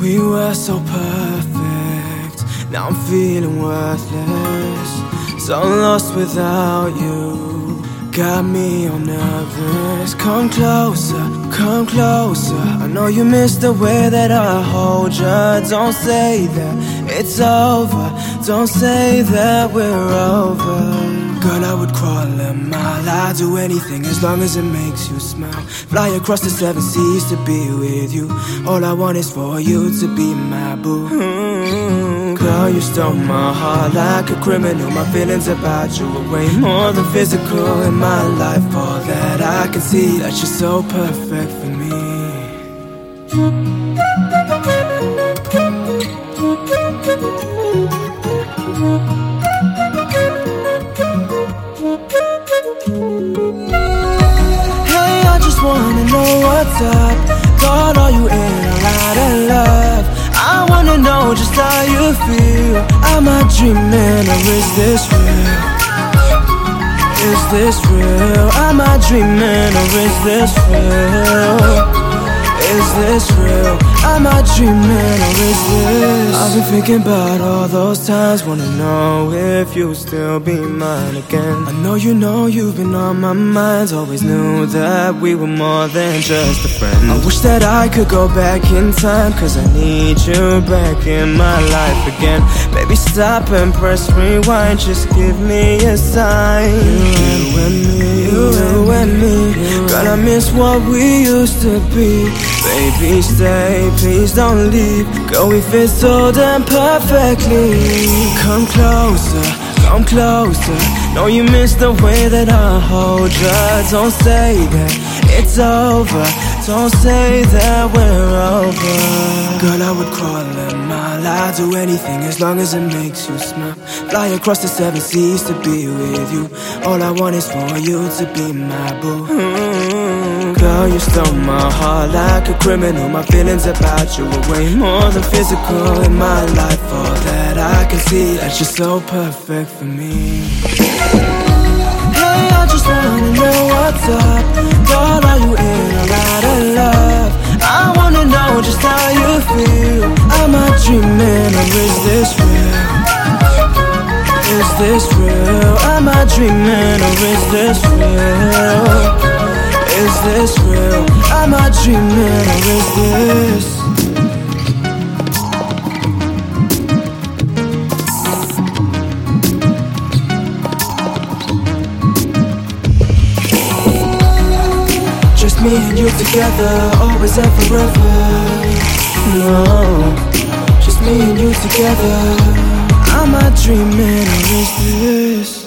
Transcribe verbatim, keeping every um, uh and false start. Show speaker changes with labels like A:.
A: We were so perfect, now I'm feeling worthless. So lost without you, got me all nervous. Come closer, come closer, I know you miss the way that I hold you. Don't say that it's over, don't say that we're over. Girl, I would crawl a mile, I'd do anything as long as it makes you smile. Fly across the seven seas to be with you. All I want is for you to be my boo. mm-hmm. Girl, you stole my heart like a criminal. My feelings about you are way more than physical. In my life, all that I can see, that you're so perfect for me. Hey, I just wanna know what's up. God, are you in or out of love? I wanna know just how you feel. Am I dreaming or is this real? Is this real? Am I dreaming or is this real? Is this real? Am I dreaming or is this? I've been thinking about all those times, wanna know if you'll still be mine again. I know you know you've been on my mind. Always knew that we were more than just a friend. I wish that I could go back in time, cause I need you back in my life again. Baby, stop and press rewind, just give me a sign. You and me, you and me, girl, I miss what we used to be. Baby, stay, please don't leave. Girl, we fit so damn perfectly. Come closer, come closer. Know you miss the way that I hold you. Don't say that it's over, don't say that we're over. Girl, I would crawl a mile, I'd do anything as long as it makes you smile. Fly across the seven seas to be with you. All I want is for you to be my boo. mm-hmm. Girl, you stole my heart like a criminal. My feelings about you are way more than physical. In my life, all that I can see, that you're so perfect for me. Hey, I just wanna know what's up. God, are you in or out of love? I wanna know just how you feel. Am I dreaming or is this real? Is this real? Am I dreaming or is this real? Is this real? Am I dreaming or is this? Just me and you together, always and forever. No, just me and you together. Am I dreaming or is this?